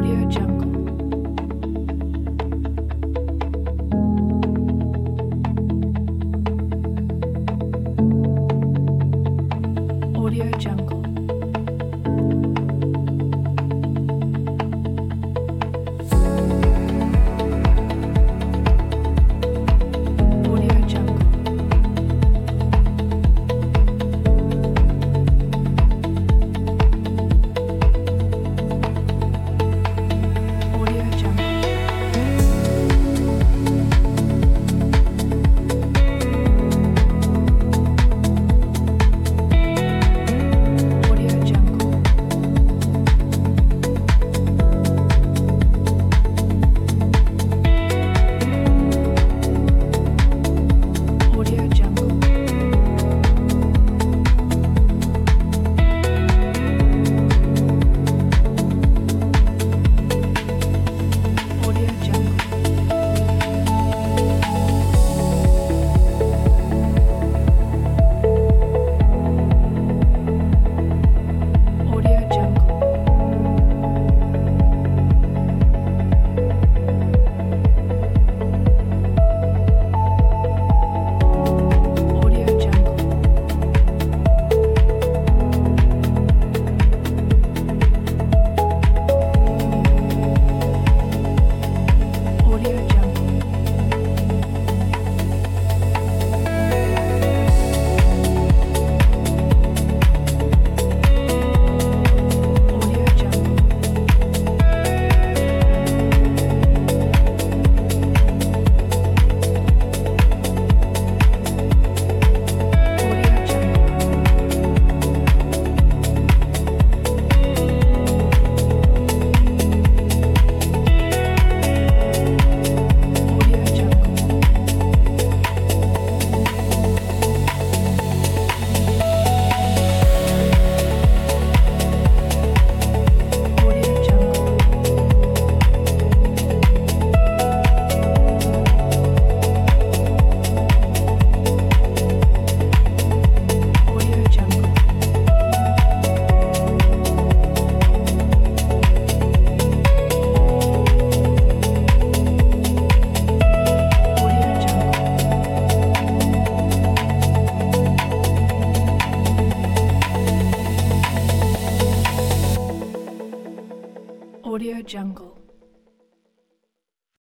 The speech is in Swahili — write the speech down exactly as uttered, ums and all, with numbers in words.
Audio Jungle. Audio Jungle. Audio Jungle. Audio Jungle. Audio Jungle. Audio Jungle. Audio Jungle. Audio Jungle. Audio Jungle. Audio Jungle. Audio Jungle. Audio Jungle. Audio Jungle. Audio Jungle. Audio Jungle. Audio Jungle. Audio Jungle.